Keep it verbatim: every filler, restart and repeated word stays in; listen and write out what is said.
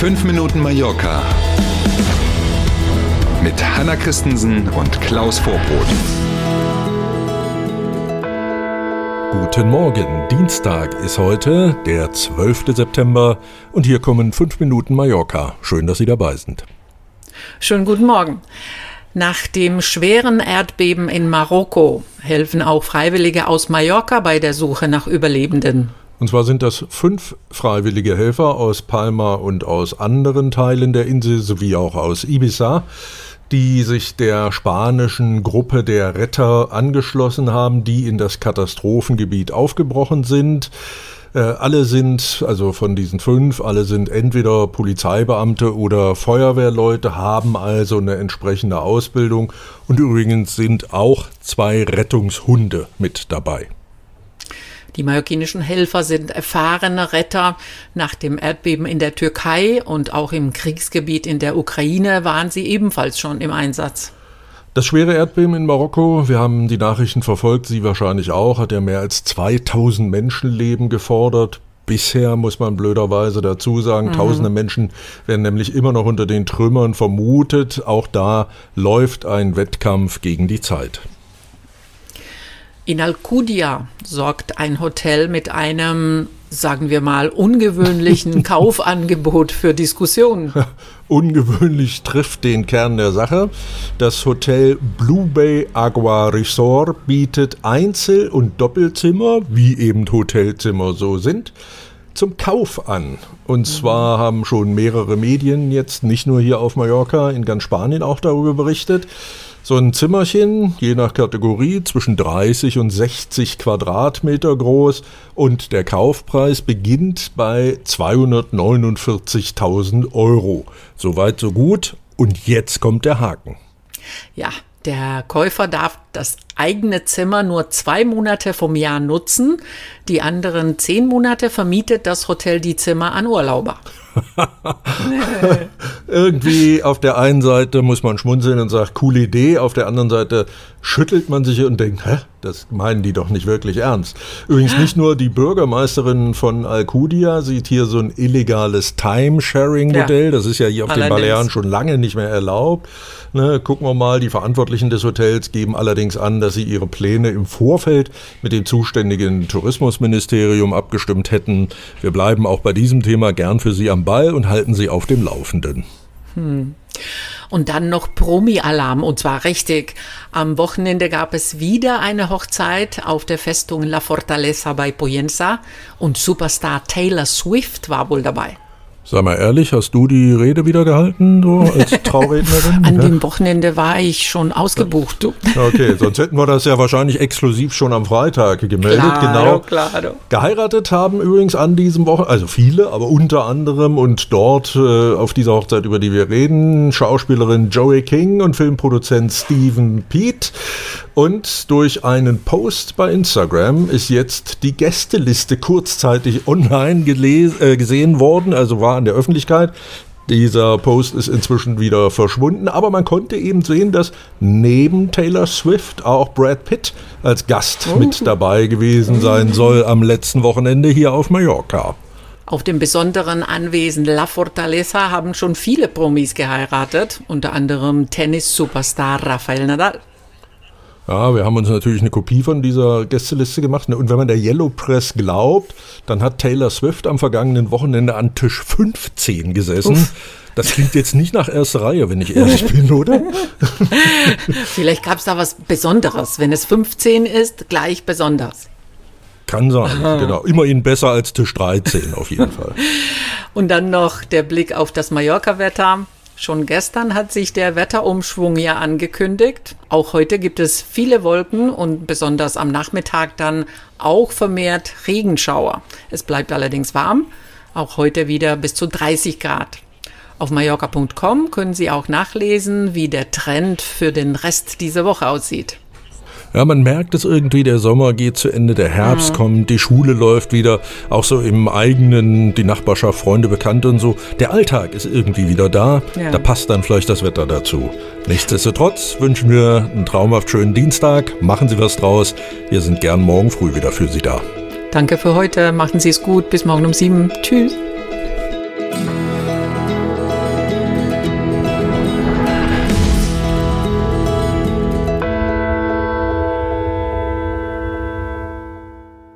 fünf Minuten Mallorca mit Hanna Christensen und Klaus Vorbrot. Guten Morgen, Dienstag ist heute, der zwölfte September, und hier kommen fünf Minuten Mallorca. Schön, dass Sie dabei sind. Schönen guten Morgen. Nach dem schweren Erdbeben in Marokko helfen auch Freiwillige aus Mallorca bei der Suche nach Überlebenden. Und zwar sind das fünf freiwillige Helfer aus Palma und aus anderen Teilen der Insel sowie auch aus Ibiza, die sich der spanischen Gruppe der Retter angeschlossen haben, die in das Katastrophengebiet aufgebrochen sind. Äh, alle sind, also von diesen fünf, alle sind entweder Polizeibeamte oder Feuerwehrleute, haben also eine entsprechende Ausbildung, und übrigens sind auch zwei Rettungshunde mit dabei. Die mallorquinischen Helfer sind erfahrene Retter. Nach dem Erdbeben in der Türkei und auch im Kriegsgebiet in der Ukraine waren sie ebenfalls schon im Einsatz. Das schwere Erdbeben in Marokko, wir haben die Nachrichten verfolgt, Sie wahrscheinlich auch, hat ja mehr als zweitausend Menschenleben gefordert. Bisher muss man blöderweise dazu sagen, mhm. tausende Menschen werden nämlich immer noch unter den Trümmern vermutet. Auch da läuft ein Wettkampf gegen die Zeit. In Alcudia sorgt ein Hotel mit einem, sagen wir mal, ungewöhnlichen Kaufangebot für Diskussionen. Ungewöhnlich trifft den Kern der Sache. Das Hotel Blue Bay Agua Resort bietet Einzel- und Doppelzimmer, wie eben Hotelzimmer so sind, zum Kauf an. Und zwar haben schon mehrere Medien jetzt, nicht nur hier auf Mallorca, in ganz Spanien auch darüber berichtet. So ein Zimmerchen, je nach Kategorie, zwischen dreißig und sechzig Quadratmeter groß, und der Kaufpreis beginnt bei zweihundertneunundvierzigtausend Euro. Soweit, so gut. Und jetzt kommt der Haken. Ja, der Käufer darf das eigene Zimmer nur zwei Monate vom Jahr nutzen. Die anderen zehn Monate vermietet das Hotel die Zimmer an Urlauber. Irgendwie auf der einen Seite muss man schmunzeln und sagt, coole Idee, auf der anderen Seite schüttelt man sich und denkt, hä, das meinen die doch nicht wirklich ernst. Übrigens nicht nur die Bürgermeisterin von Alcudia sieht hier so ein illegales Timesharing-Modell, ja, das ist ja hier auf allerdings den Balearen schon lange nicht mehr erlaubt. Ne, gucken wir mal, die Verantwortlichen des Hotels geben allerdings an, dass sie ihre Pläne im Vorfeld mit dem zuständigen Tourismusministerium abgestimmt hätten. Wir bleiben auch bei diesem Thema gern für Sie am Ball und halten Sie auf dem Laufenden. Hm. Und dann noch Promi-Alarm, und zwar richtig. Am Wochenende gab es wieder eine Hochzeit auf der Festung La Fortaleza bei Pollença, und Superstar Taylor Swift war wohl dabei. Sag mal ehrlich, hast du die Rede wieder gehalten, so als Traurednerin? An dem Wochenende war ich schon ausgebucht, du. Okay, sonst hätten wir das ja wahrscheinlich exklusiv schon am Freitag gemeldet. Claro, genau. Claro. Geheiratet haben übrigens an diesem Wochenende, also viele, aber unter anderem und dort äh, auf dieser Hochzeit, über die wir reden, Schauspielerin Joey King und Filmproduzent Stephen Peat. Und durch einen Post bei Instagram ist jetzt die Gästeliste kurzzeitig online geles- äh, gesehen worden, also war an der Öffentlichkeit. Dieser Post ist inzwischen wieder verschwunden, aber man konnte eben sehen, dass neben Taylor Swift auch Brad Pitt als Gast oh. mit dabei gewesen sein soll am letzten Wochenende hier auf Mallorca. Auf dem besonderen Anwesen La Fortaleza haben schon viele Promis geheiratet, unter anderem Tennis-Superstar Rafael Nadal. Ja, wir haben uns natürlich eine Kopie von dieser Gästeliste gemacht. Und wenn man der Yellow Press glaubt, dann hat Taylor Swift am vergangenen Wochenende an Tisch fünfzehn gesessen. Uff. Das klingt jetzt nicht nach erster Reihe, wenn ich ehrlich bin, oder? Vielleicht gab es da was Besonderes. Wenn es fünfzehn ist, gleich besonders. Kann sein, Aha. genau. Immerhin besser als Tisch dreizehn auf jeden Fall. Und dann noch der Blick auf das Mallorca-Wetter. Schon gestern hat sich der Wetterumschwung ja angekündigt. Auch heute gibt es viele Wolken und besonders am Nachmittag dann auch vermehrt Regenschauer. Es bleibt allerdings warm, auch heute wieder bis zu dreißig Grad. Auf mallorca punkt com können Sie auch nachlesen, wie der Trend für den Rest dieser Woche aussieht. Ja, man merkt es irgendwie, der Sommer geht zu Ende, der Herbst mhm. kommt, die Schule läuft wieder, auch so im eigenen, die Nachbarschaft, Freunde, Bekannte und so. Der Alltag ist irgendwie wieder da, ja. Da passt dann vielleicht das Wetter dazu. Nichtsdestotrotz wünschen wir einen traumhaft schönen Dienstag, machen Sie was draus, wir sind gern morgen früh wieder für Sie da. Danke für heute, machen Sie es gut, bis morgen um sieben, tschüss.